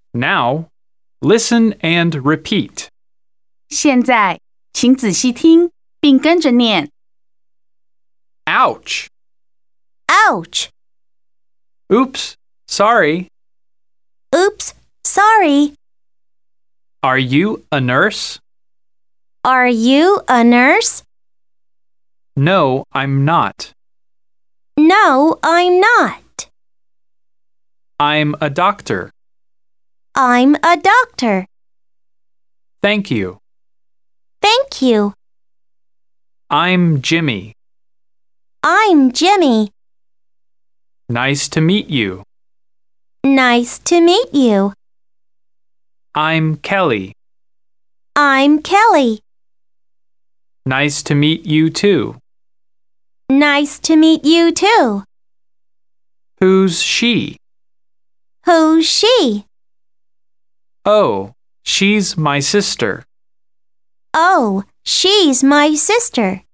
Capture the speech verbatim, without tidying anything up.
Now, listen and repeat. 现在，请仔细听，并跟着念。 Ouch! Ouch! Oops, sorry. Oops, sorry. Are you a nurse? Are you a nurse? No, I'm not. No, I'm not. I'm a doctor. I'm a doctor. Thank you. Thank you. I'm Jimmy. I'm Jimmy. Nice to meet you. Nice to meet you. I'm Kelly. I'm Kelly. Nice to meet you too. Nice to meet you too. Who's she? Who's she? Oh, she's my sister. Oh, she's my sister.